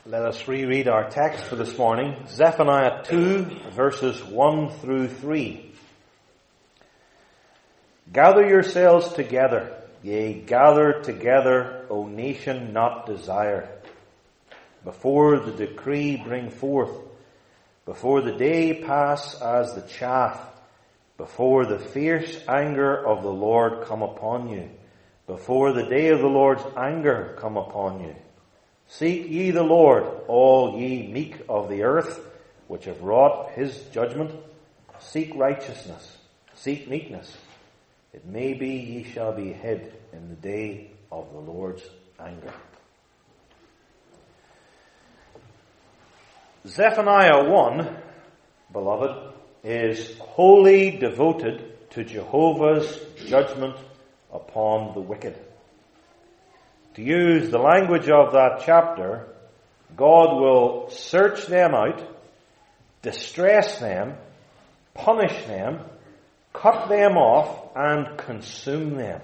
Let us reread our text for this morning, Zephaniah 2, verses 1 through 3. Gather yourselves together, yea, gather together, O nation not desired. Before the decree bring forth, before the day pass as the chaff, before the fierce anger of the Lord come upon you, before the day of the Lord's anger come upon you. Seek ye the Lord, all ye meek of the earth, which have wrought his judgment. Seek righteousness, seek meekness. It may be ye shall be hid in the day of the Lord's anger. Zephaniah 1, beloved, is wholly devoted to Jehovah's judgment upon the wicked. To use the language of that chapter, God will search them out, distress them, punish them, cut them off, and consume them.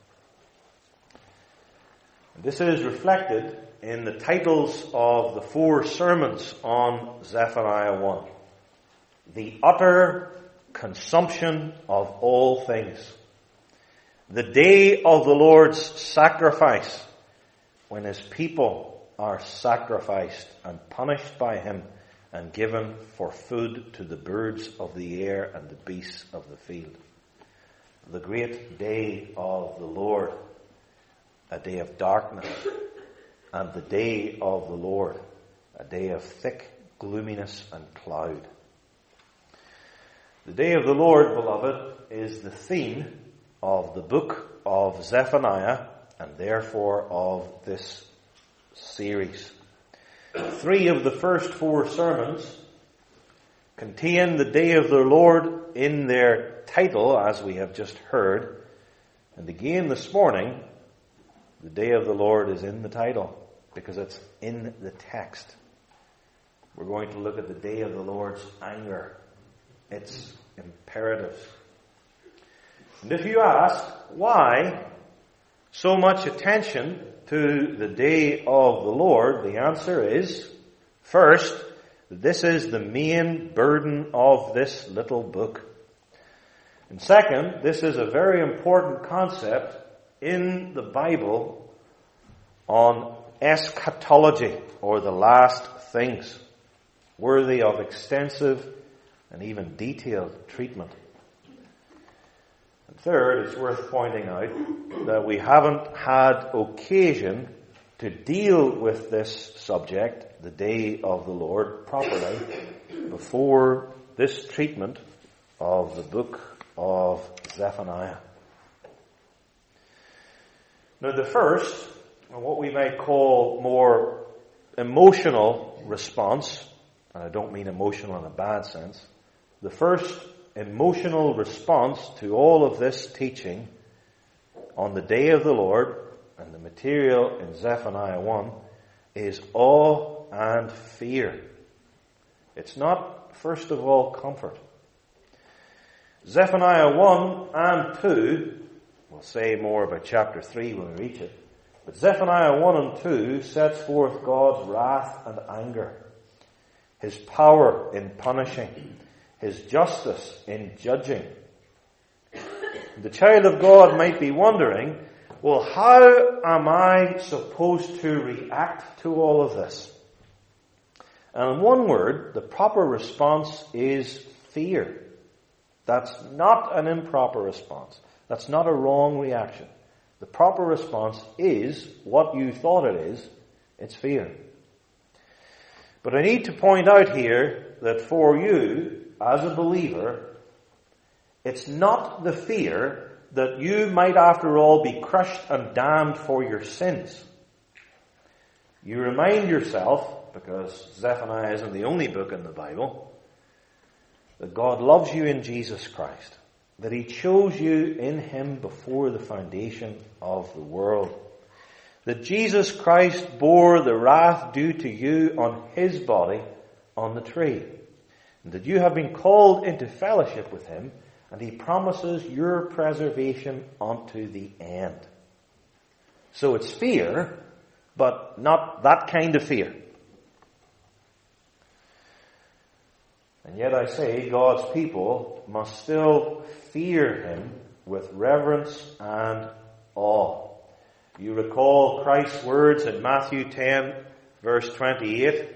This is reflected in the titles of the 4 sermons on Zephaniah 1. The utter consumption of all things. The day of the Lord's sacrifice, when his people are sacrificed and punished by him and given for food to the birds of the air and the beasts of the field. The great day of the Lord, a day of darkness, and the day of the Lord, a day of thick gloominess and cloud. The day of the Lord, beloved, is the theme of the book of Zephaniah, and therefore of this series. 3 of the first 4 sermons contain the day of the Lord in their title, as we have just heard. And again this morning, the day of the Lord is in the title, because it's in the text. We're going to look at the day of the Lord's anger, its imperatives. And if you ask, why so much attention to the day of the Lord, the answer is, first, this is the main burden of this little book. And second, this is a very important concept in the Bible on eschatology, or the last things, worthy of extensive and even detailed treatment. And third, it's worth pointing out that we haven't had occasion to deal with this subject, the day of the Lord, properly before this treatment of the book of Zephaniah. Now the first, what we might call more emotional response, and I don't mean emotional in a bad sense, the first emotional response to all of this teaching on the day of the Lord and the material in Zephaniah 1 is awe and fear. It's not, first of all, comfort. Zephaniah 1 and 2, we'll say more about chapter 3 when we reach it, but Zephaniah 1 and 2 sets forth God's wrath and anger, his power in punishing, his justice in judging. The child of God might be wondering, well, how am I supposed to react to all of this? And in one word, the proper response is fear. That's not an improper response. That's not a wrong reaction. The proper response is what you thought it is. It's fear. But I need to point out here that for you, as a believer, it's not the fear that you might after all be crushed and damned for your sins. You remind yourself, because Zephaniah isn't the only book in the Bible, that God loves you in Jesus Christ, that he chose you in him before the foundation of the world, that Jesus Christ bore the wrath due to you on his body on the tree, and that you have been called into fellowship with him, and he promises your preservation unto the end. So it's fear, but not that kind of fear. And yet I say God's people must still fear him with reverence and awe. You recall Christ's words in Matthew 10, verse 28.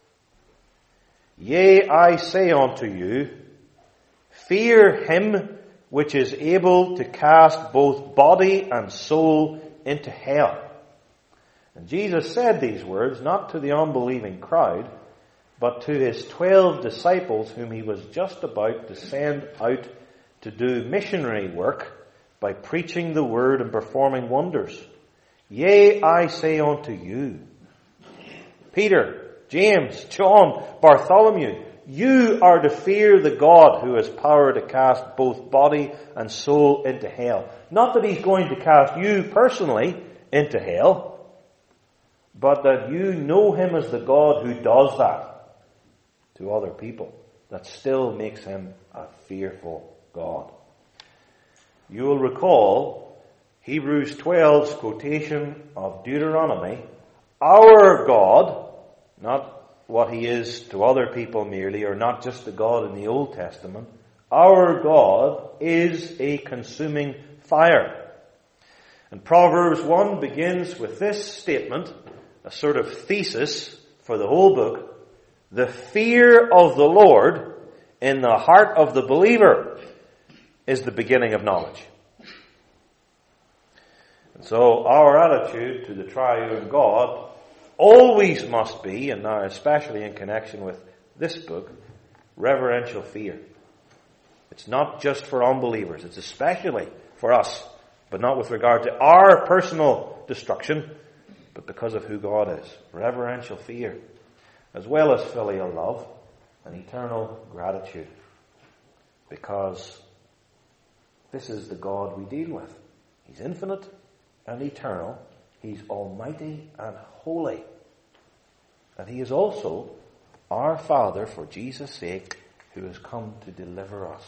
Yea, I say unto you, fear him which is able to cast both body and soul into hell. And Jesus said these words not to the unbelieving crowd, but to his 12 disciples whom he was just about to send out to do missionary work by preaching the word and performing wonders. Yea, I say unto you, Peter, James, John, Bartholomew, you are to fear the God who has power to cast both body and soul into hell. Not that he's going to cast you personally into hell, but that you know him as the God who does that to other people. That still makes him a fearful God. You will recall Hebrews 12's quotation of Deuteronomy. Our God, not what he is to other people merely, or not just the God in the Old Testament. Our God is a consuming fire. And Proverbs 1 begins with this statement, a sort of thesis for the whole book. The fear of the Lord in the heart of the believer is the beginning of knowledge. And so our attitude to the triune God always must be, and now especially in connection with this book, reverential fear. It's not just for unbelievers, it's especially for us, but not with regard to our personal destruction, but because of who God is. Reverential fear, as well as filial love and eternal gratitude, because this is the God we deal with. He's infinite and eternal. He's almighty and holy. And he is also our Father for Jesus' sake, who has come to deliver us.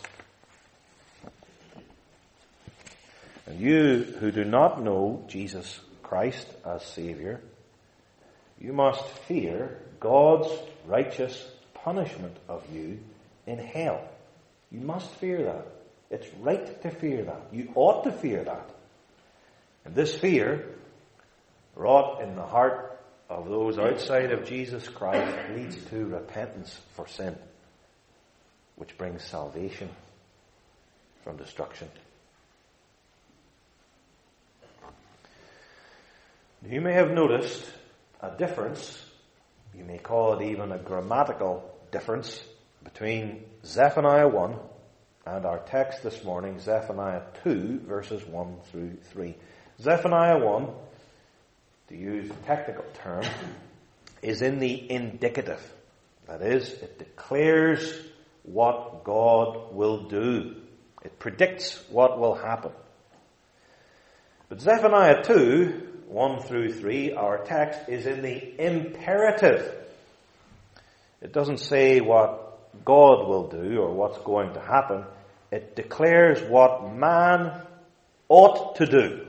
And you who do not know Jesus Christ as Savior, you must fear God's righteous punishment of you in hell. You must fear that. It's right to fear that. You ought to fear that. And this fear, wrought in the heart of those outside of Jesus Christ, leads to repentance for sin, which brings salvation from destruction. You may have noticed a difference, you may call it even a grammatical difference, between Zephaniah 1 and our text this morning, Zephaniah 2, verses 1 through 3. Zephaniah 1, to use a technical term, is in the indicative. That is, it declares what God will do. It predicts what will happen. But Zephaniah 2, 1 through 3, our text, is in the imperative. It doesn't say what God will do or what's going to happen. It declares what man ought to do.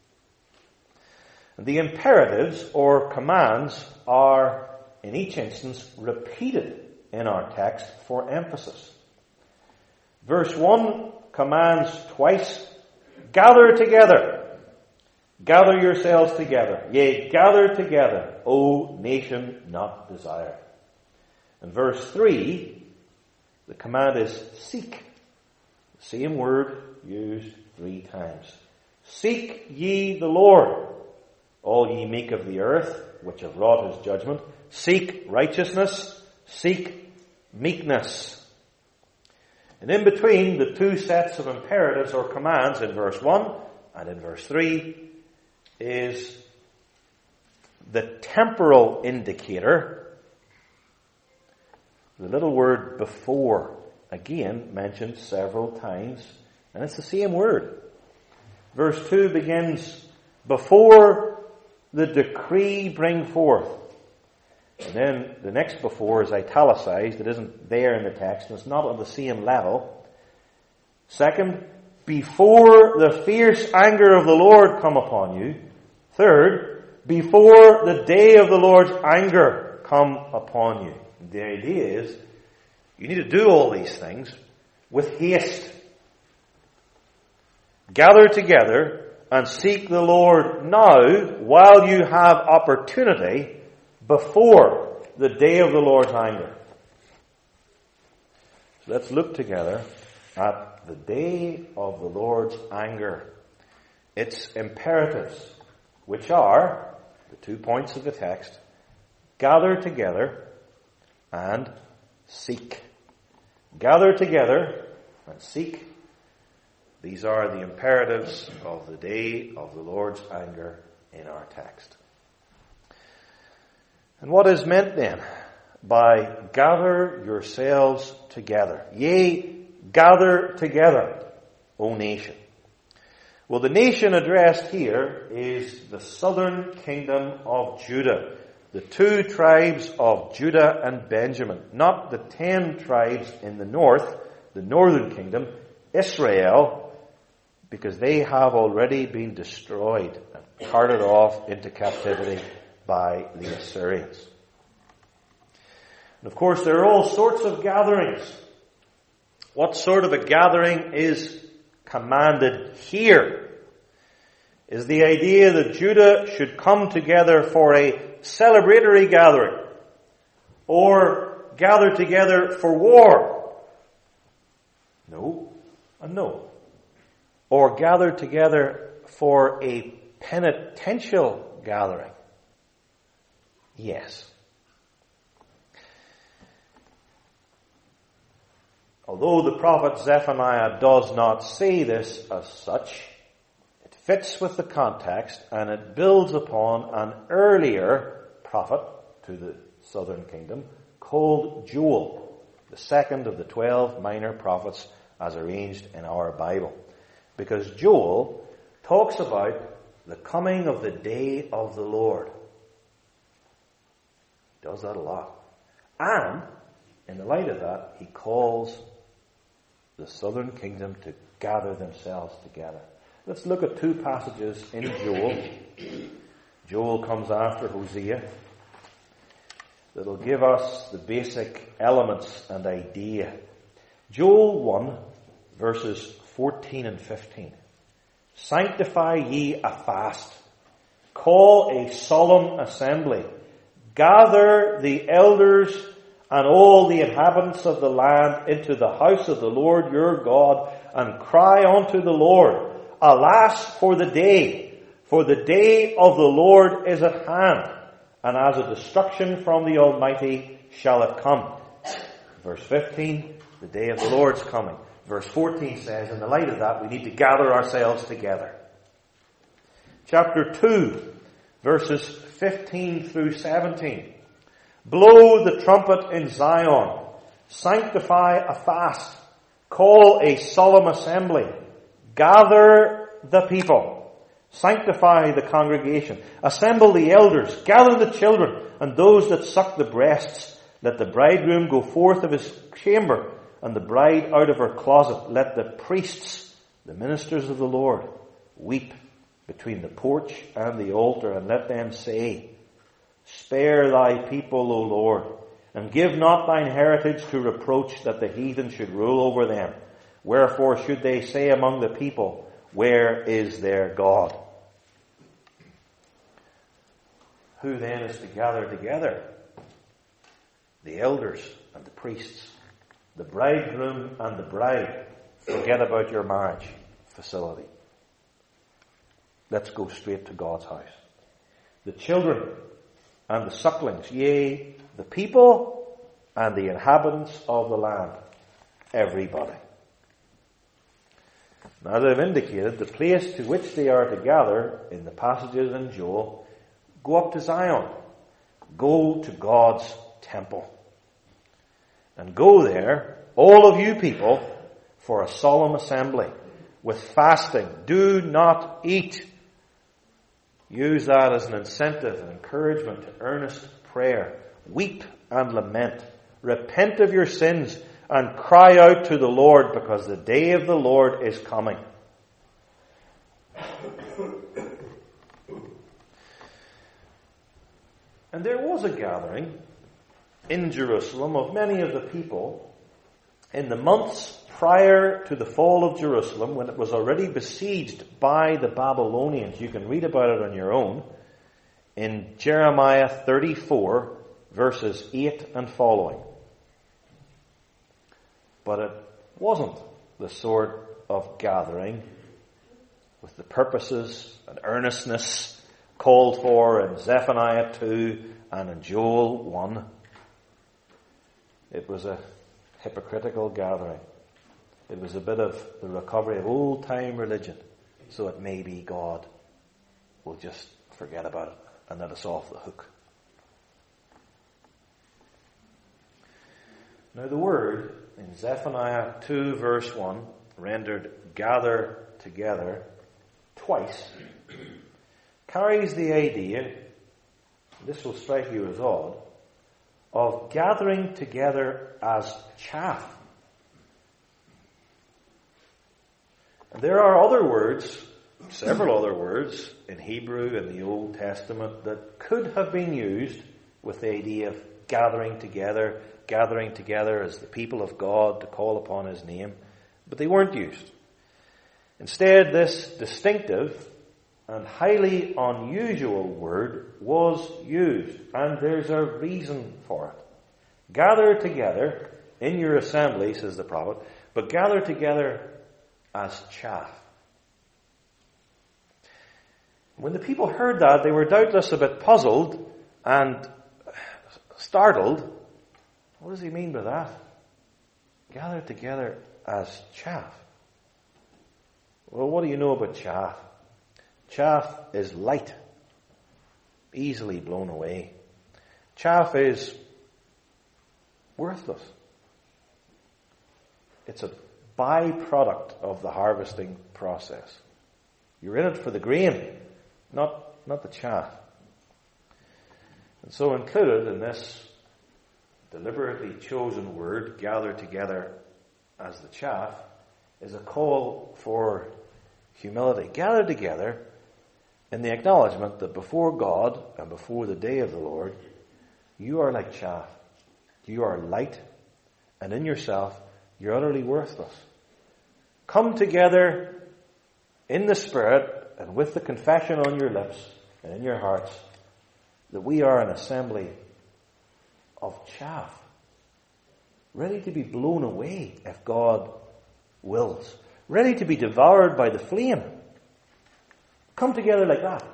The imperatives or commands are, in each instance, repeated in our text for emphasis. Verse 1 commands twice, gather together. Gather yourselves together. Yea, gather together, O nation not desired. In verse 3, the command is seek. The same word used 3 times. Seek ye the Lord, all ye meek of the earth, which have wrought his judgment. Seek righteousness, seek meekness. And in between the 2 sets of imperatives or commands in verse 1 and in verse 3 is the temporal indicator, the little word before, again mentioned several times, and it's the same word. Verse 2 begins, before the decree bring forth. And then the next before is italicized. It isn't there in the text, and it's not on the same level. Second, before the fierce anger of the Lord come upon you. Third, before the day of the Lord's anger come upon you. The idea is You need to do all these things with haste. Gather together and seek the Lord now while you have opportunity before the day of the Lord's anger. So let's look together at the day of the Lord's anger. Its imperatives, which are the 2 points of the text: gather together and seek. Gather together and seek. These are the imperatives of the day of the Lord's anger in our text. And what is meant then by gather yourselves together? Yea, gather together, O nation. Well, the nation addressed here is the southern kingdom of Judah. The 2 tribes of Judah and Benjamin. Not the 10 tribes in the north, the northern kingdom, Israel, because they have already been destroyed and carted off into captivity by the Assyrians. And of course, there are all sorts of gatherings. What sort of a gathering is commanded here? Is the idea that Judah should come together for a celebratory gathering, or gather together for war? No, and no. Or gather together for a penitential gathering? Yes. Although the prophet Zephaniah does not say this as such, it fits with the context and it builds upon an earlier prophet to the southern kingdom called Joel, the second of the 12 minor prophets as arranged in our Bible. Because Joel talks about the coming of the day of the Lord. He does that a lot. And in the light of that, he calls the southern kingdom to gather themselves together. Let's look at 2 passages in Joel. Joel comes after Hosea. That'll give us the basic elements and idea. Joel 1, verses 14 and 15. Sanctify ye a fast. Call a solemn assembly. Gather the elders and all the inhabitants of the land into the house of the Lord your God, and cry unto the Lord, Alas for the day of the Lord is at hand, and as a destruction from the Almighty shall it come. Verse 15, the day of the Lord's coming. Verse 14 says, in the light of that, we need to gather ourselves together. Chapter 2, verses 15 through 17. Blow the trumpet in Zion. Sanctify a fast. Call a solemn assembly. Gather the people. Sanctify the congregation. Assemble the elders. Gather the children and those that suck the breasts. Let the bridegroom go forth of his chamber and the bride out of her closet. Let the priests, the ministers of the Lord, weep between the porch and the altar, and let them say, Spare thy people, O Lord, and give not thine heritage to reproach, that the heathen should rule over them. Wherefore should they say among the people, Where is their God? Who then is to gather together? The elders and the priests, the bridegroom and the bride. Forget about your marriage facility. Let's go straight to God's house. The children and the sucklings, yea, the people and the inhabitants of the land. Everybody. Now, as I've indicated, the place to which they are to gather in the passages in Joel, go up to Zion. Go to God's temple. And go there, all of you people, for a solemn assembly with fasting. Do not eat. Use that as an incentive and encouragement to earnest prayer. Weep and lament. Repent of your sins and cry out to the Lord, because the day of the Lord is coming. And there was a gathering in Jerusalem of many of the people In the months prior to the fall of Jerusalem, when it was already besieged by the Babylonians, you can read about it on your own, in Jeremiah 34, verses 8 and following. But it wasn't the sort of gathering with the purposes and earnestness called for in Zephaniah 2 and in Joel 1. It was a hypocritical gathering. It was a bit of the recovery of old-time religion, so it may be God will just forget about it and let us off the hook. Now the word in Zephaniah 2 verse 1, rendered gather together twice, carries the idea, this will strike you as odd, of gathering together as chaff. And there are other words, several other words in Hebrew in the Old Testament that could have been used with the idea of gathering together as the people of God to call upon His name, but they weren't used. Instead, this distinctive and highly unusual word was used, and there's a reason for it. Gather together in your assembly, says the prophet, but gather together as chaff. When the people heard that, they were doubtless a bit puzzled and startled. What does he mean by that? Gather together as chaff. Well, what do you know about chaff? Chaff is light, easily blown away. Chaff is worthless. It's a byproduct of the harvesting process. You're in it for the grain, not the chaff. And so included in this deliberately chosen word, gather together as the chaff, is a call for humility. Gather together in the acknowledgement that before God and before the day of the Lord, you are like chaff. You are light, and in yourself, you're utterly worthless. Come together in the Spirit and with the confession on your lips and in your hearts that we are an assembly of chaff, ready to be blown away if God wills, ready to be devoured by the flame. Come together like that.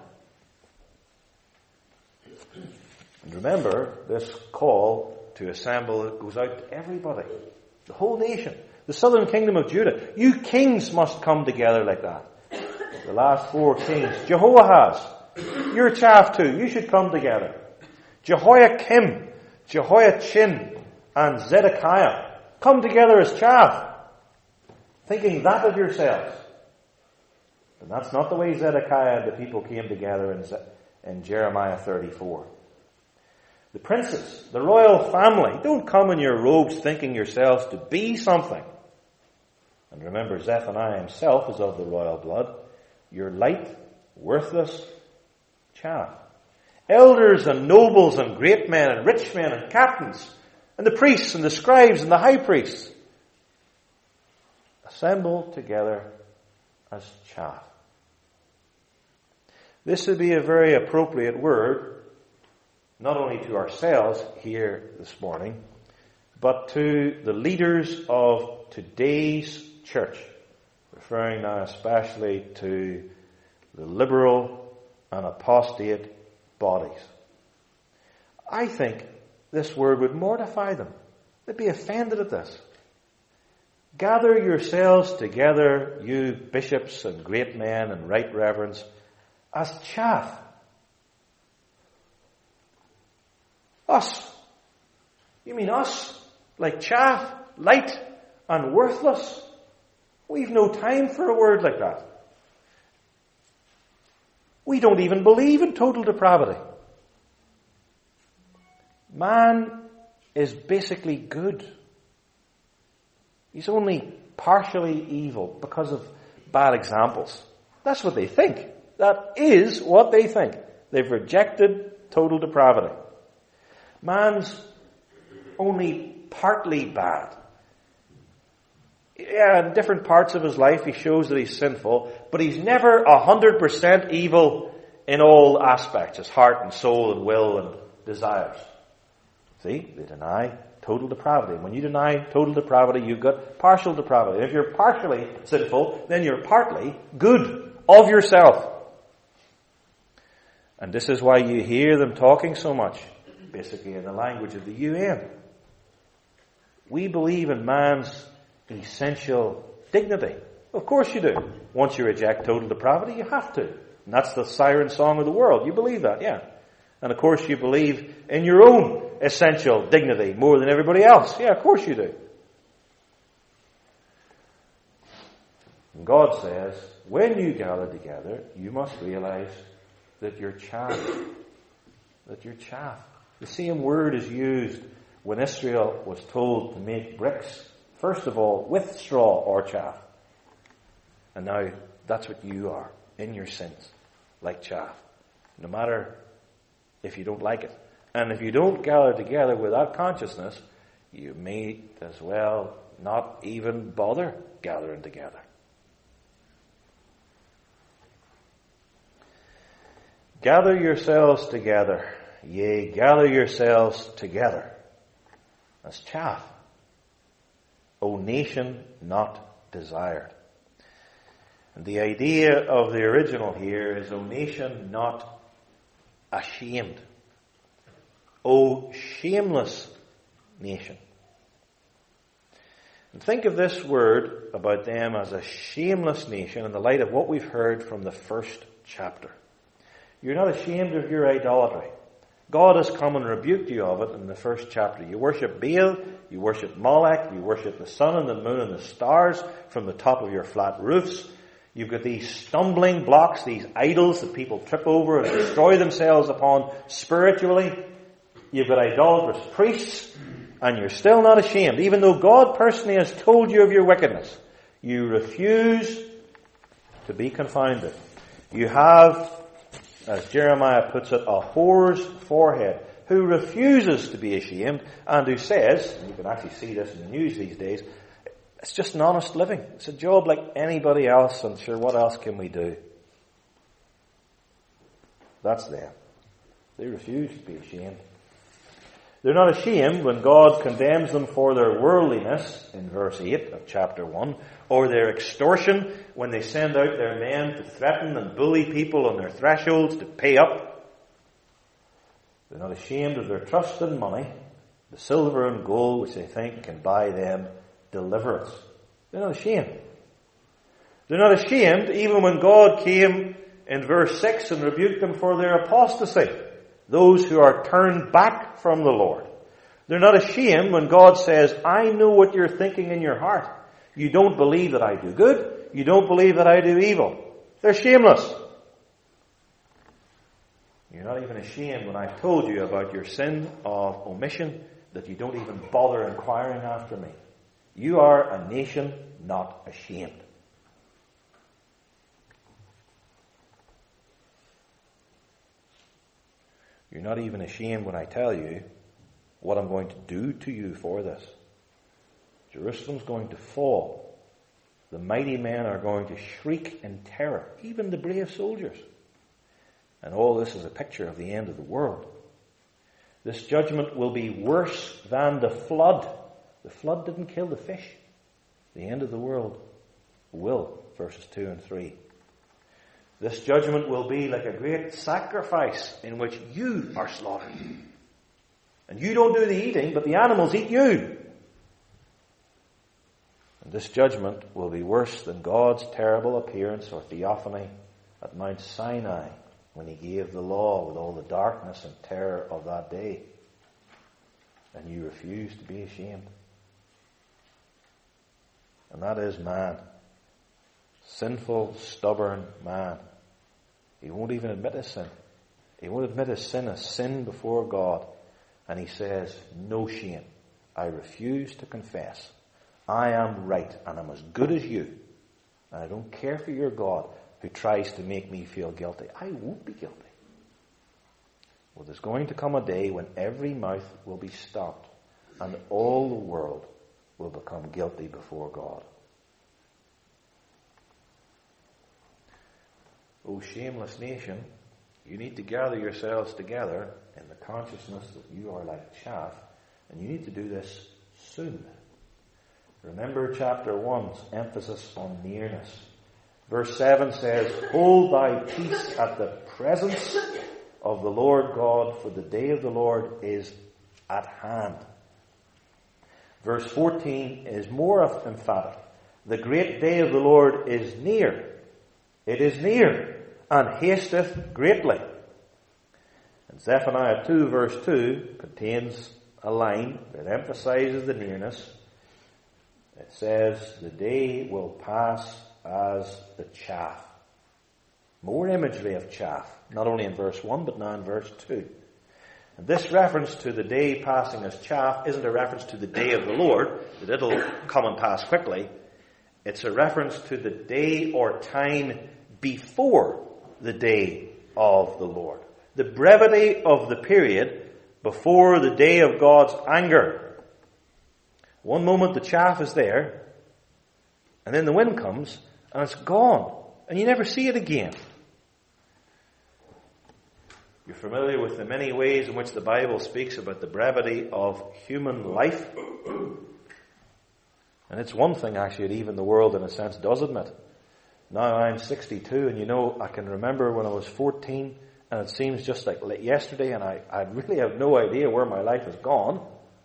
And remember, this call to assemble goes out to everybody, the whole nation, the southern kingdom of Judah. You kings must come together like that. The last 4 kings. Jehoahaz, you're chaff too. You should come together. Jehoiakim, Jehoiachin, and Zedekiah, come together as chaff, thinking that of yourselves. And that's not the way Zedekiah and the people came together in Jeremiah 34. The princes, the royal family, don't come in your robes thinking yourselves to be something. And remember, Zephaniah himself is of the royal blood. You're light, worthless chaff. Elders and nobles and great men and rich men and captains and the priests and the scribes and the high priests assemble together as chaff. This would be a very appropriate word, not only to ourselves here this morning, but to the leaders of today's church, referring now especially to the liberal and apostate bodies. I think this word would mortify them. They'd be offended at this. Gather yourselves together, you bishops and great men and right reverends, as chaff. Us. You mean us? Like chaff, light and worthless? We've no time for a word like that. We don't even believe in total depravity. Man is basically good. He's only partially evil because of bad examples. That's what they think. That is what they think. They've rejected total depravity. Man's only partly bad. Yeah, in different parts of his life he shows that he's sinful, but he's never 100% evil in all aspects, his heart and soul and will and desires. See, they deny total depravity. And when you deny total depravity, you've got partial depravity. If you're partially sinful, then you're partly good of yourself. And this is why you hear them talking so much, basically in the language of the UN. We believe in man's essential dignity. Of course you do. Once you reject total depravity, you have to. And that's the siren song of the world. You believe that, yeah. And of course you believe in your own essential dignity more than everybody else. Yeah, of course you do. And God says, when you gather together, you must realize that you're chaff. That you're chaff. The same word is used when Israel was told to make bricks, first of all, with straw or chaff. And now that's what you are in your sins, like chaff. No matter if you don't like it. And if you don't gather together with that consciousness, you may as well not even bother gathering together. Gather yourselves together. Yea, gather yourselves together as chaff, O nation not desired. And the idea of the original here is, O nation not ashamed. O shameless nation. And think of this word about them as a shameless nation in the light of what we've heard from the first chapter. You're not ashamed of your idolatry. God has come and rebuked you of it in the first chapter. You worship Baal, you worship Molech, you worship the sun and the moon and the stars from the top of your flat roofs. You've got these stumbling blocks, these idols that people trip over and destroy themselves upon spiritually. You've got idolatrous priests, and you're still not ashamed. Even though God personally has told you of your wickedness, you refuse to be confounded. You have, as Jeremiah puts it, a whore's forehead, who refuses to be ashamed and who says, and you can actually see this in the news these days, it's just an honest living. It's a job like anybody else, and sure, what else can we do? That's them. They refuse to be ashamed. They're not ashamed when God condemns them for their worldliness in verse 8 of chapter 1, or their extortion when they send out their men to threaten and bully people on their thresholds to pay up. They're not ashamed of their trust in money, the silver and gold which they think can buy them deliverance. They're not ashamed. They're not ashamed even when God came in verse 6 and rebuked them for their apostasy. Those who are turned back from the Lord. They're not ashamed when God says, I know what you're thinking in your heart. You don't believe that I do good. You don't believe that I do evil. They're shameless. You're not even ashamed when I've told you about your sin of omission, that you don't even bother inquiring after me. You are a nation not ashamed. You're not even ashamed when I tell you what I'm going to do to you for this. Jerusalem's going to fall. The mighty men are going to shriek in terror, even the brave soldiers. And all this is a picture of the end of the world. This judgment will be worse than the flood. The flood didn't kill the fish. The end of the world will, verses 2 and 3. This judgment will be like a great sacrifice in which you are slaughtered. And you don't do the eating, but the animals eat you. And this judgment will be worse than God's terrible appearance or theophany at Mount Sinai when he gave the law with all the darkness and terror of that day. And you refuse to be ashamed. And that is man. Sinful, stubborn man. He won't even admit his sin. He won't admit his sin as sin before God. And he says, no shame. I refuse to confess. I am right and I'm as good as you. And I don't care for your God who tries to make me feel guilty. I won't be guilty. Well, there's going to come a day when every mouth will be stopped and all the world will become guilty before God. O shameless nation, you need to gather yourselves together in the consciousness that you are like chaff, and you need to do this soon. Remember chapter 1's emphasis on nearness. Verse 7 says, hold thy peace at the presence of the Lord God, for the day of the Lord is at hand. Verse 14 is more emphatic. The great day of the Lord is near. It is near, and hasteth greatly. And Zephaniah 2 verse 2 contains a line that emphasizes the nearness. It says, the day will pass as the chaff. More imagery of chaff, not only in verse 1, but now in verse 2. And this reference to the day passing as chaff isn't a reference to the day of the Lord, that it'll come and pass quickly. It's a reference to the day or time before the day of the Lord. The brevity of the period before the day of God's anger. One moment the chaff is there, and then the wind comes, and it's gone, and you never see it again. You're familiar with the many ways in which the Bible speaks about the brevity of human life. And it's one thing, actually, that even the world, in a sense, does admit. Now I'm 62, and I can remember when I was 14, and it seems just like yesterday, and I really have no idea where my life has gone.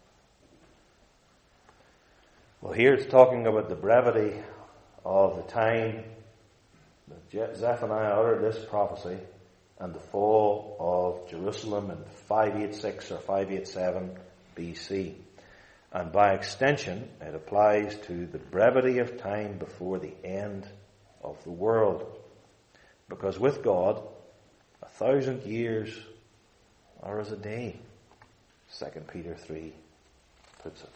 Well, here it's talking about the brevity of the time that Zephaniah uttered this prophecy and the fall of Jerusalem in 586 or 587 BC. And by extension, it applies to the brevity of time before the end of the world. Because with God, 1,000 years are as a day, 2 Peter 3 puts it.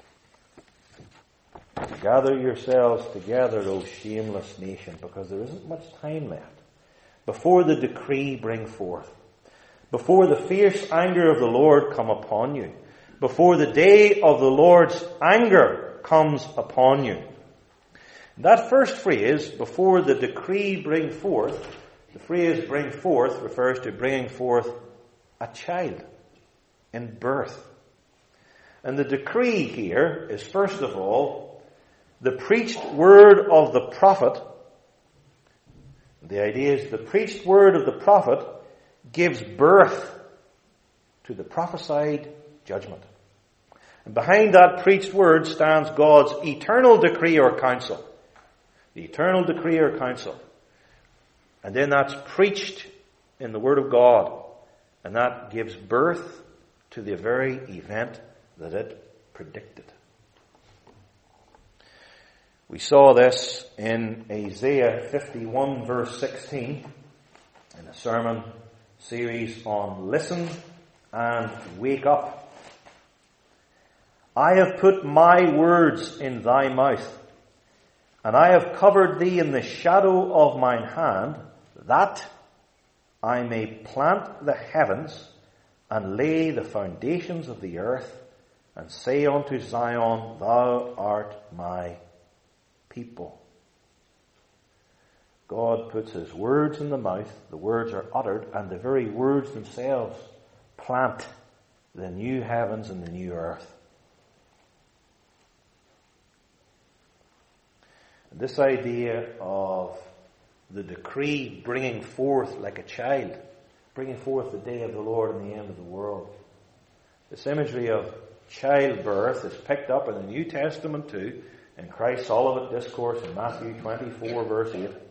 Gather yourselves together, O shameless nation, because there isn't much time left before the decree bring forth, before the fierce anger of the Lord come upon you, before the day of the Lord's anger comes upon you. That first phrase, before the decree bring forth, the phrase bring forth refers to bringing forth a child in birth. And the decree here is, first of all, the preached word of the prophet. The idea is the preached word of the prophet gives birth to the prophesied judgment. And behind that preached word stands God's eternal decree or counsel. The eternal decree or counsel. And then that's preached in the Word of God. And that gives birth to the very event that it predicted. We saw this in Isaiah 51 verse 16 in a sermon series on Listen and Wake Up. I have put my words in thy mouth, and I have covered thee in the shadow of mine hand, that I may plant the heavens and lay the foundations of the earth, and say unto Zion, thou art my people. God puts his words in the mouth, the words are uttered, and the very words themselves plant the new heavens and the new earth. And this idea of the decree bringing forth like a child, bringing forth the day of the Lord and the end of the world. This imagery of childbirth is picked up in the New Testament too, in Christ's Olivet Discourse in Matthew 24 verse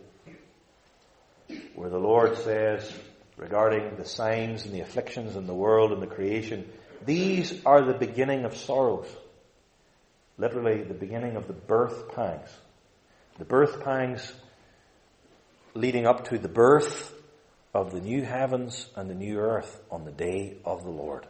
8, where the Lord says regarding the signs and the afflictions in the world and the creation, these are the beginning of sorrows. Literally the beginning of the birth pangs. The birth pangs leading up to the birth of the new heavens and the new earth on the day of the Lord.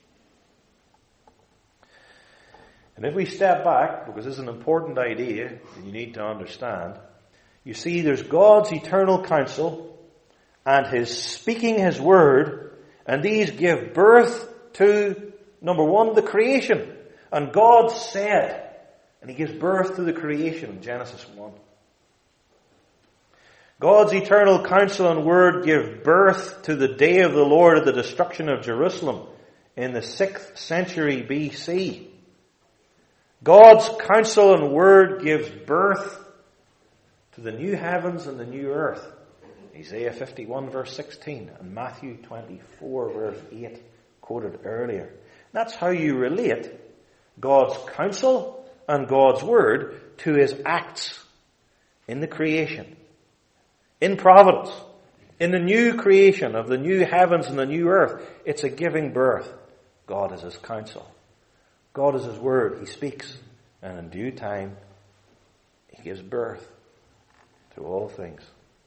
And if we step back, because this is an important idea that you need to understand, you see there's God's eternal counsel and his speaking his word, and these give birth to, number one, the creation. And God said, and he gives birth to the creation in Genesis 1. God's eternal counsel and word give birth to the day of the Lord at the destruction of Jerusalem in the 6th century BC. God's counsel and word gives birth to the new heavens and the new earth. Isaiah 51 verse 16 and Matthew 24 verse 8 quoted earlier. That's how you relate God's counsel and God's word to his acts in the creation, in providence, in the new creation of the new heavens and the new earth. It's a giving birth. God is his counsel. God is his word. He speaks, and in due time he gives birth to all things.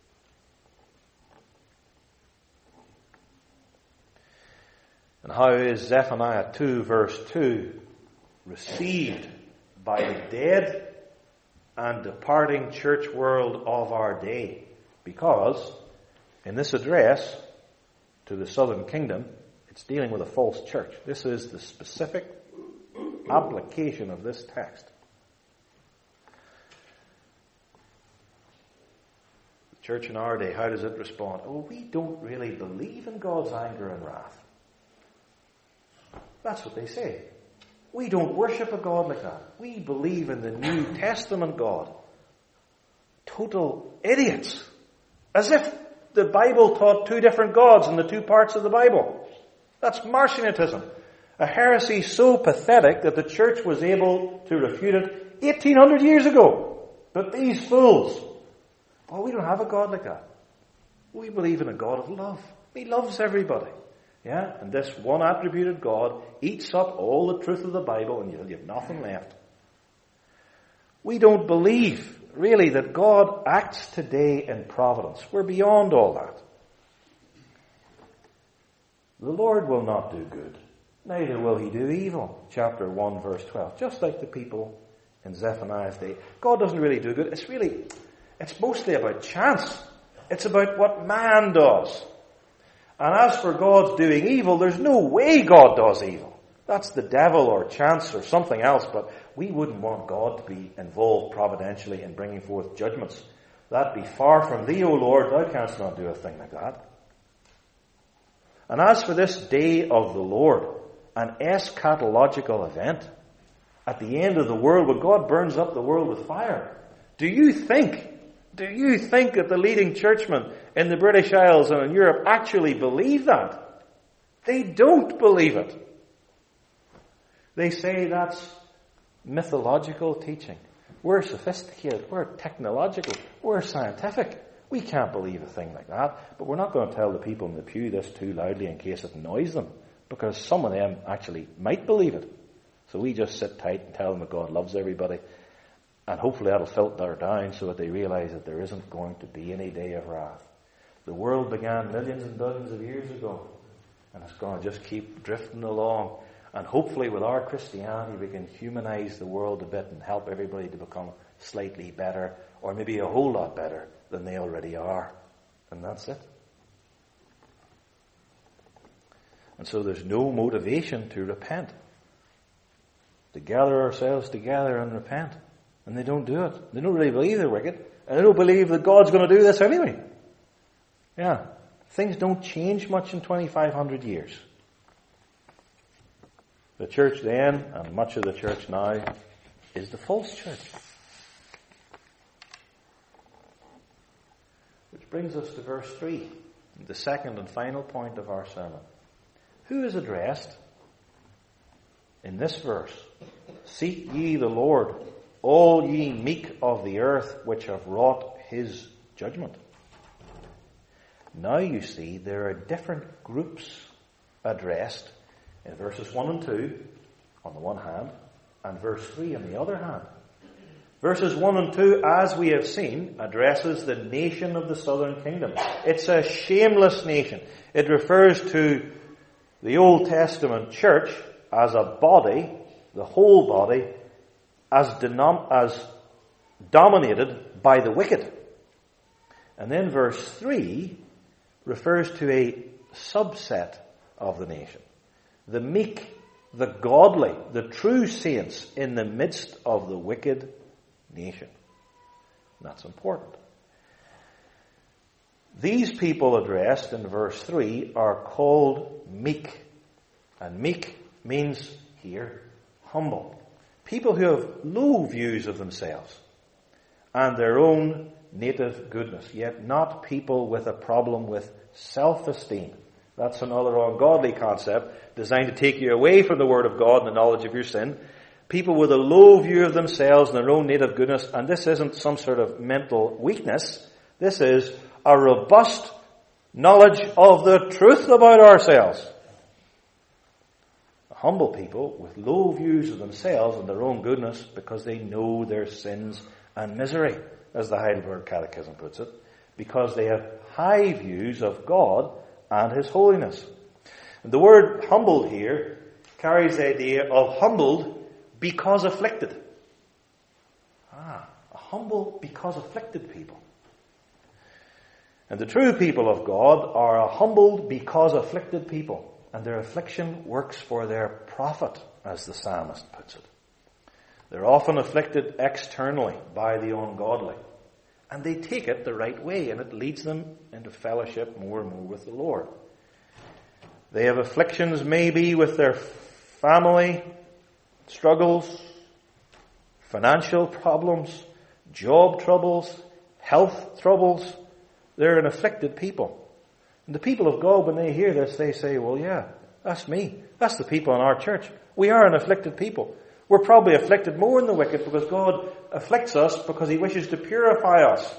And how is Zephaniah 2 verse 2 received by the dead and departing church world of our day? Because in this address to the southern kingdom, it's dealing with a false church. This is the specific application of this text. The church in our day, how does it respond? Oh, we don't really believe in God's anger and wrath. That's what they say. We don't worship a God like that. We believe in the New Testament God. Total idiots. As if the Bible taught two different gods in the two parts of the Bible. That's Marcionism. A heresy so pathetic that the church was able to refute it 1800 years ago. But these fools, well, we don't have a God like that. We believe in a God of love. He loves everybody. Yeah? And this one attributed God eats up all the truth of the Bible and you'll have nothing left. We don't believe, really, that God acts today in providence. We're beyond all that. The Lord will not do good, neither will he do evil. Chapter 1, verse 12. Just like the people in Zephaniah's day. God doesn't really do good. It's mostly about chance. It's about what man does. And as for God's doing evil, there's no way God does evil. That's the devil or chance or something else, but we wouldn't want God to be involved providentially in bringing forth judgments. That'd be far from thee, O Lord. Thou canst not do a thing like that. And as for this day of the Lord, an eschatological event, at the end of the world, when God burns up the world with fire, do you think that the leading churchmen in the British Isles and in Europe actually believe that? They don't believe it. They say that's mythological teaching. We're sophisticated, we're technological, we're scientific. We can't believe a thing like that. But we're not going to tell the people in the pew this too loudly in case it annoys them, because some of them actually might believe it. So we just sit tight and tell them that God loves everybody. And hopefully that'll filter down so that they realize that there isn't going to be any day of wrath. The world began millions and billions of years ago. And it's going to just keep drifting along. And hopefully with our Christianity we can humanize the world a bit and help everybody to become slightly better, or maybe a whole lot better than they already are. And that's it. And so there's no motivation to repent. To gather ourselves together and repent. And they don't do it. They don't really believe they're wicked. And they don't believe that God's going to do this anyway. Yeah. Things don't change much in 2,500 years. The church then, and much of the church now, is the false church. Which brings us to verse 3, the second and final point of our sermon. Who is addressed in this verse? Seek ye the Lord, all ye meek of the earth, which have wrought his judgment. Now you see there are different groups addressed in verses 1 and 2 on the one hand, and verse 3 on the other hand. Verses 1 and 2, as we have seen, addresses the nation of the southern kingdom. It's a shameless nation. It refers to the Old Testament church as a body, the whole body, as dominated by the wicked. And then verse 3 refers to a subset of the nation. The meek, the godly, the true saints in the midst of the wicked nation. And that's important. These people addressed in verse 3 are called meek. And meek means here humble. People who have low views of themselves and their own native goodness, yet not people with a problem with self-esteem. That's another ungodly concept designed to take you away from the Word of God and the knowledge of your sin. People with a low view of themselves and their own native goodness, and this isn't some sort of mental weakness. This is a robust knowledge of the truth about ourselves. Humble people with low views of themselves and their own goodness because they know their sins and misery, as the Heidelberg Catechism puts it, because they have high views of God and His holiness. And the word humbled here carries the idea of humbled because afflicted. A humble because afflicted people. And the true people of God are a humbled because afflicted people. And their affliction works for their profit, as the psalmist puts it. They're often afflicted externally by the ungodly. And they take it the right way, and it leads them into fellowship more and more with the Lord. They have afflictions maybe with their family struggles, financial problems, job troubles, health troubles. They're an afflicted people. And the people of God, when they hear this, they say, well, yeah, that's me. That's the people in our church. We are an afflicted people. We're probably afflicted more than the wicked because God afflicts us because He wishes to purify us.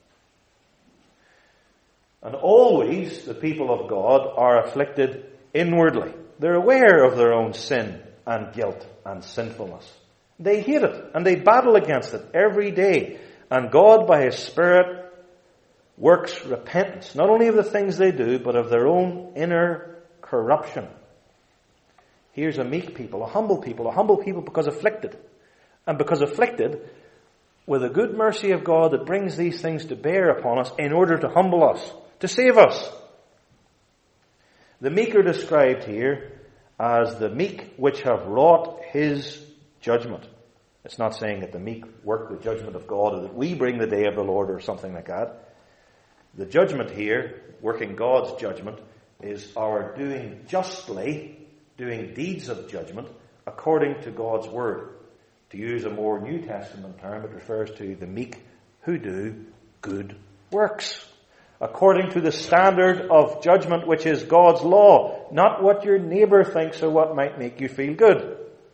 And always the people of God are afflicted inwardly. They're aware of their own sin and guilt and sinfulness. They hate it and they battle against it every day. And God, by His Spirit, works repentance, not only of the things they do, but of their own inner corruption. Here's a meek people, a humble people because afflicted. And because afflicted, with a good mercy of God that brings these things to bear upon us in order to humble us, to save us. The meek are described here as the meek which have wrought His judgment. It's not saying that the meek work the judgment of God or that we bring the day of the Lord or something like that. The judgment here, working God's judgment, is our doing justly, doing deeds of judgment according to God's word. To use a more New Testament term, it refers to the meek who do good works. According to the standard of judgment which is God's law, not what your neighbour thinks or what might make you feel good.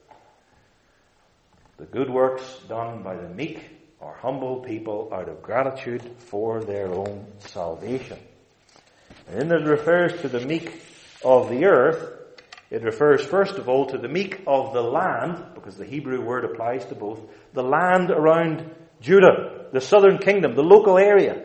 The good works done by the meek or humble people out of gratitude for their own salvation. And then it refers to the meek of the earth. It refers first of all to the meek of the land, because the Hebrew word applies to both. The land around Judah, the southern kingdom, the local area.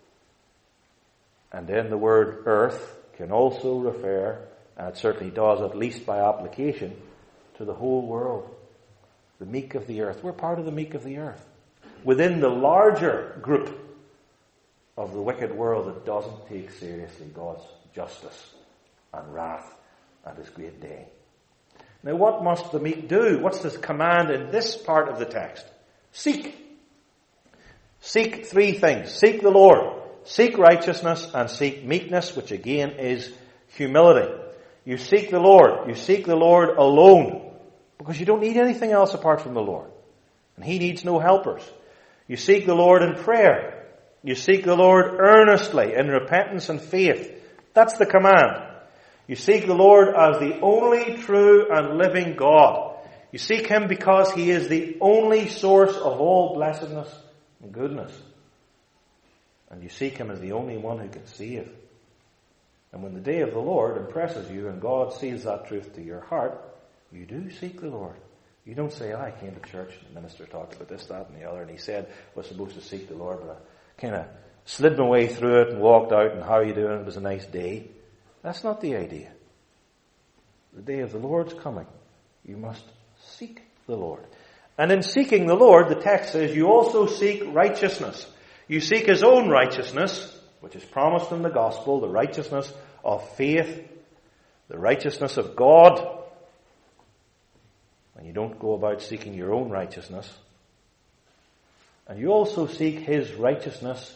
And then the word earth can also refer, and it certainly does at least by application, to the whole world. The meek of the earth. We're part of the meek of the earth. Within the larger group of the wicked world that doesn't take seriously God's justice and wrath and His great day. Now what must the meek do? What's the command in this part of the text? Seek. Seek three things. Seek the Lord. Seek righteousness and seek meekness, which again is humility. You seek the Lord. You seek the Lord alone, because you don't need anything else apart from the Lord. And He needs no helpers. You seek the Lord in prayer. You seek the Lord earnestly in repentance and faith. That's the command. You seek the Lord as the only true and living God. You seek Him because He is the only source of all blessedness and goodness. And you seek Him as the only one who can save. And when the day of the Lord impresses you and God seals that truth to your heart, you do seek the Lord. You don't say, I came to church and the minister talked about this, that and the other, and he said I was supposed to seek the Lord, but I kind of slid my way through it and walked out, and how are you doing? It was a nice day. That's not the idea. The day of the Lord's coming. You must seek the Lord. And in seeking the Lord, the text says you also seek righteousness. You seek His own righteousness, which is promised in the gospel, the righteousness of faith, the righteousness of God. And you don't go about seeking your own righteousness. And you also seek His righteousness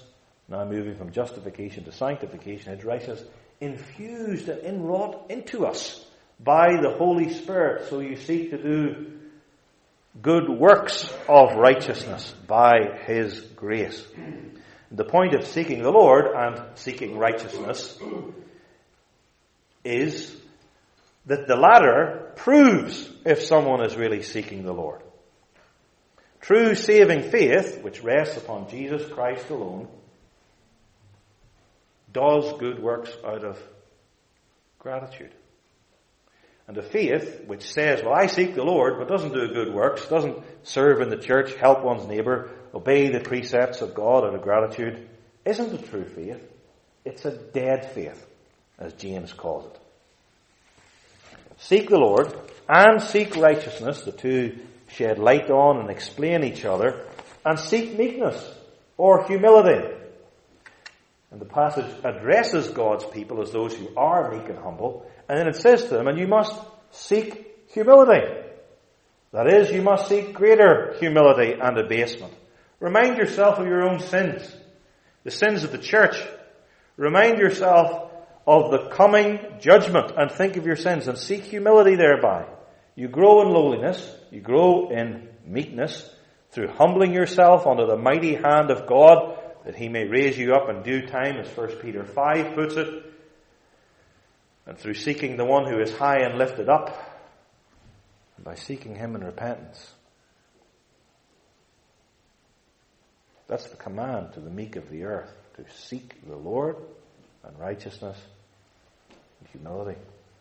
Now moving from justification to sanctification, His righteousness infused and inwrought into us by the Holy Spirit. So you seek to do good works of righteousness by His grace. The point of seeking the Lord and seeking righteousness is that the latter proves if someone is really seeking the Lord. True saving faith, which rests upon Jesus Christ alone, does good works out of gratitude. And a faith which says, well, I seek the Lord, but doesn't do good works, doesn't serve in the church, help one's neighbour, obey the precepts of God out of gratitude, isn't a true faith. It's a dead faith, as James calls it. Seek the Lord and seek righteousness, the two shed light on and explain each other, and seek meekness or humility. And the passage addresses God's people as those who are meek and humble, and then it says to them, and you must seek humility. That is, you must seek greater humility and abasement. Remind yourself of your own sins, the sins of the church. Remind yourself of the coming judgment and think of your sins and seek humility thereby. You grow in lowliness, you grow in meekness through humbling yourself under the mighty hand of God, that He may raise you up in due time, as 1 Peter 5 puts it, and through seeking the one who is high and lifted up, and by seeking Him in repentance. That's the command to the meek of the earth, to seek the Lord and righteousness and humility.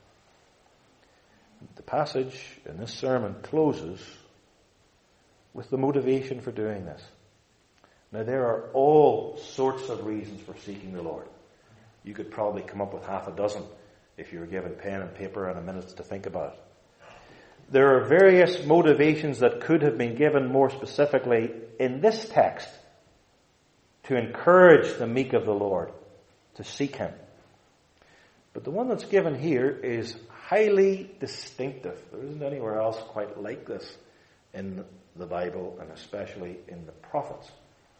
The passage in this sermon closes with the motivation for doing this. Now, there are all sorts of reasons for seeking the Lord. You could probably come up with half a dozen if you were given pen and paper and a minute to think about it. There are various motivations that could have been given more specifically in this text to encourage the meek of the Lord to seek Him. But the one that's given here is highly distinctive. There isn't anywhere else quite like this in the Bible, and especially in the prophets.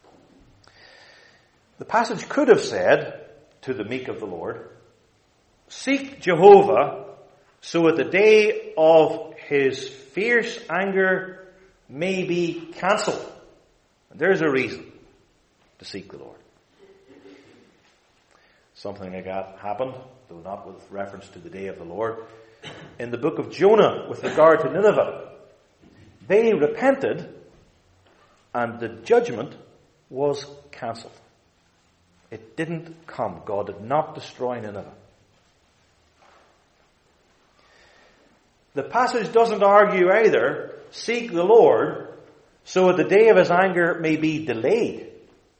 The passage could have said to the meek of the Lord, seek Jehovah so that the day of His fierce anger may be cancelled. And there's a reason to seek the Lord. Something like that happened, though not with reference to the day of the Lord, in the book of Jonah with regard to Nineveh. They repented and the judgment was cancelled. It didn't come. God did not destroy Nineveh. The passage doesn't argue either, seek the Lord so that the day of His anger may be delayed.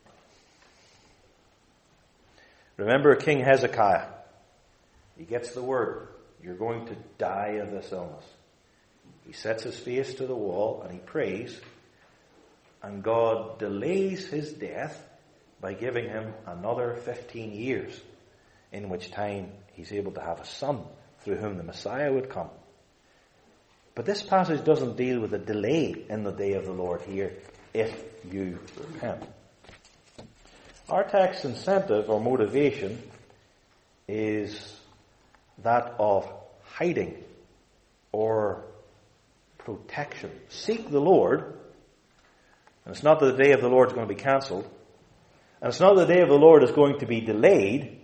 Remember King Hezekiah. He gets the word, you're going to die of this illness. He sets his face to the wall and he prays, and God delays his death by giving him another 15 years, in which time he's able to have a son through whom the Messiah would come. But this passage doesn't deal with a delay in the day of the Lord here, if you repent. Our text incentive or motivation is that of hiding or protection. Seek the Lord, and it's not that the day of the Lord is going to be cancelled, and it's not that the day of the Lord is going to be delayed,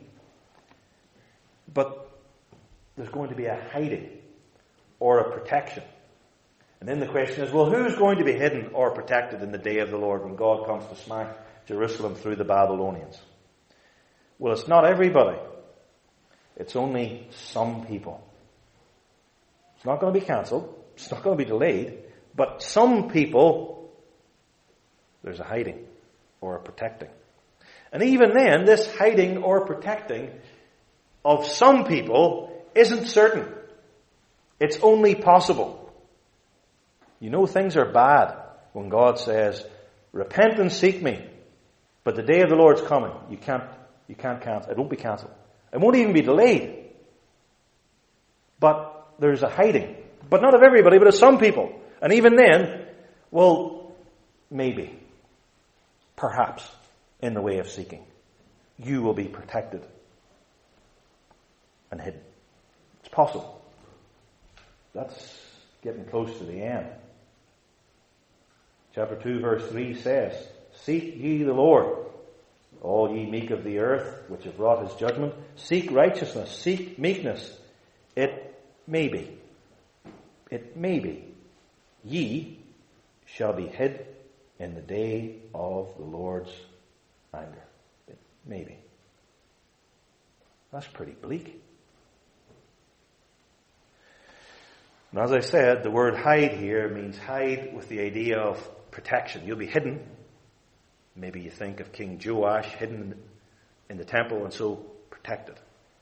but there's going to be a hiding or a protection. And then the question is, well, who's going to be hidden or protected in the day of the Lord when God comes to smack Jerusalem through the Babylonians? Well, it's not everybody. It's only some people. It's not going to be cancelled. It's not going to be delayed. But some people, there's a hiding or a protecting. And even then, this hiding or protecting of some people isn't certain. It's only possible. You know things are bad when God says, repent and seek me. But the day of the Lord's coming. You can't cancel. It won't be cancelled. It won't even be delayed. But there's a hiding. But not of everybody, but of some people. And even then, well, maybe. Perhaps. In the way of seeking. you will be protected and hidden. It's possible. That's getting close to the end. Chapter 2 verse 3 says, "Seek ye the Lord, all ye meek of the earth, which have wrought his judgment. Seek righteousness, seek meekness. It may be, ye shall be hid in the day of the Lord's anger." It may be. That's pretty bleak. And as I said, the word hide here means hide with the idea of protection. You'll be hidden. Maybe you think of King Joash hidden in the temple and so protected.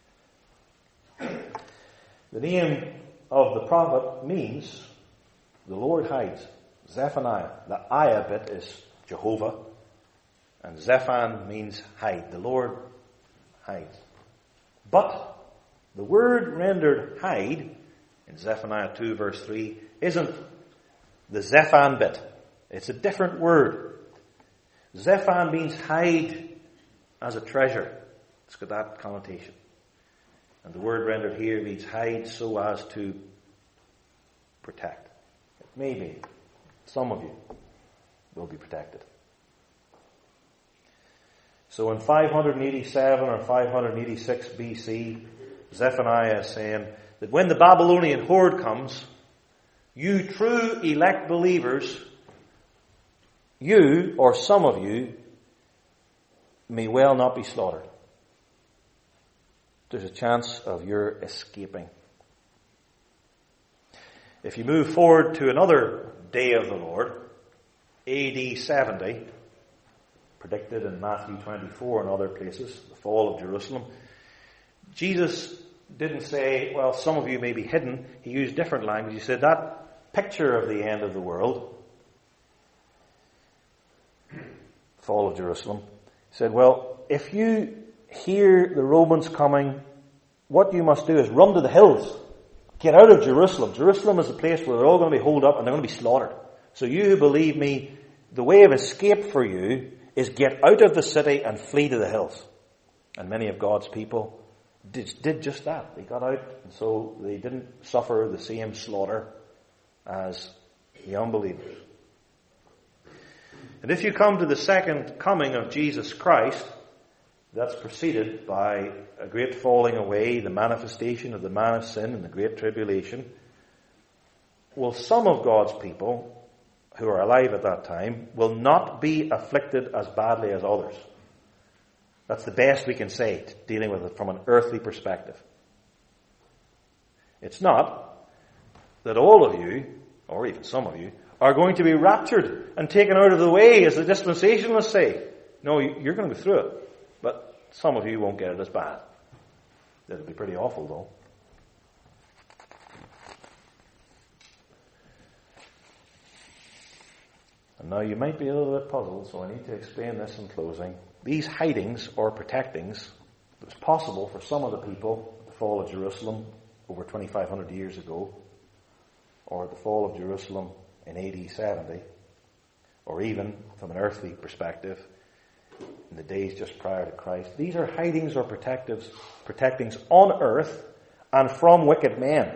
The name of the prophet means the Lord hides. Zephaniah. The ayah bit is Jehovah. And Zephan means hide. The Lord hides. But the word rendered hide in Zephaniah 2 verse 3 isn't the Zephan bit. It's a different word. Zephan means hide as a treasure. It's got that connotation. And the word rendered here means hide so as to protect. Maybe some of you will be protected. So in 587 or 586 BC, Zephaniah is saying that when the Babylonian horde comes, you true elect believers, you or some of you may well not be slaughtered. There's a chance of your escaping. If you move forward to another day of the Lord, AD 70, predicted in Matthew 24 and other places, the fall of Jerusalem, Jesus didn't say, well, some of you may be hidden. He used different language. He said that picture of the end of the world, fall of Jerusalem, he said, well, if you hear the Romans coming, what you must do is run to the hills. Get out of Jerusalem. Jerusalem is a place where they're all going to be holed up and they're going to be slaughtered. So you who believe me, the way of escape for you is get out of the city and flee to the hills. And many of God's people did just that. They got out, and so they didn't suffer the same slaughter as the unbelievers. And if you come to the second coming of Jesus Christ, that's preceded by a great falling away, the manifestation of the man of sin and the great tribulation. Well, some of God's people who are alive at that time will not be afflicted as badly as others. That's the best we can say, dealing with it from an earthly perspective. It's not that all of you, or even some of you, are going to be raptured and taken out of the way, as the dispensationalists say. No, you're going to go through it. But some of you won't get it as bad. It'll be pretty awful, though. And now you might be a little bit puzzled, so I need to explain this in closing. These hidings or protectings, it was possible for some of the people at the fall of Jerusalem over 2,500 years ago, or at the fall of Jerusalem in AD 70, or even from an earthly perspective, in the days just prior to Christ. These are hidings or protectings on earth and from wicked men.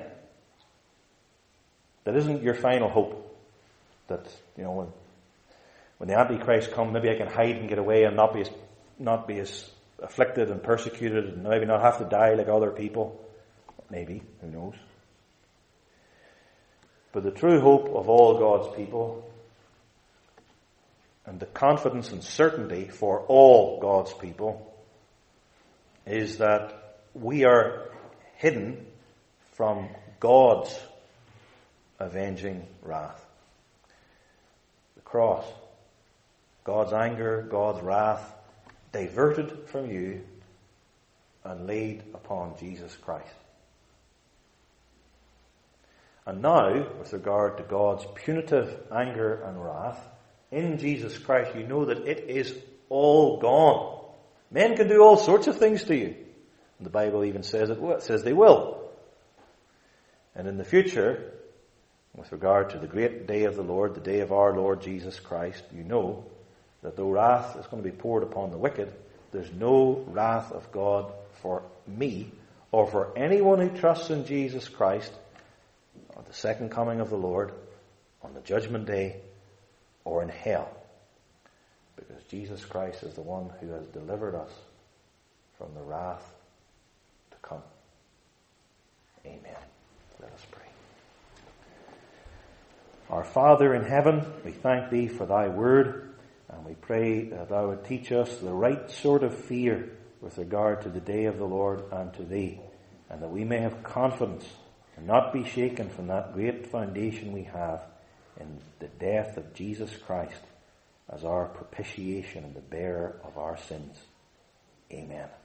That isn't your final hope. That, when the Antichrist comes, maybe I can hide and get away and not be as afflicted and persecuted and maybe not have to die like other people. Maybe, who knows. But the true hope of all God's people, and the confidence and certainty for all God's people, is that we are hidden from God's avenging wrath. The cross, God's anger, God's wrath, diverted from you and laid upon Jesus Christ. And now, with regard to God's punitive anger and wrath, in Jesus Christ, you know that it is all gone. Men can do all sorts of things to you. And the Bible even says it says they will. And in the future, with regard to the great day of the Lord, the day of our Lord Jesus Christ, you know that though wrath is going to be poured upon the wicked, there's no wrath of God for me or for anyone who trusts in Jesus Christ on the second coming of the Lord, on the judgment day, or in hell. Because Jesus Christ is the one who has delivered us from the wrath to come. Amen. Let us pray. Our Father in heaven, we thank Thee for Thy word, and we pray that Thou would teach us the right sort of fear with regard to the day of the Lord and to Thee, and that we may have confidence and not be shaken from that great foundation we have in the death of Jesus Christ as our propitiation and the bearer of our sins. Amen.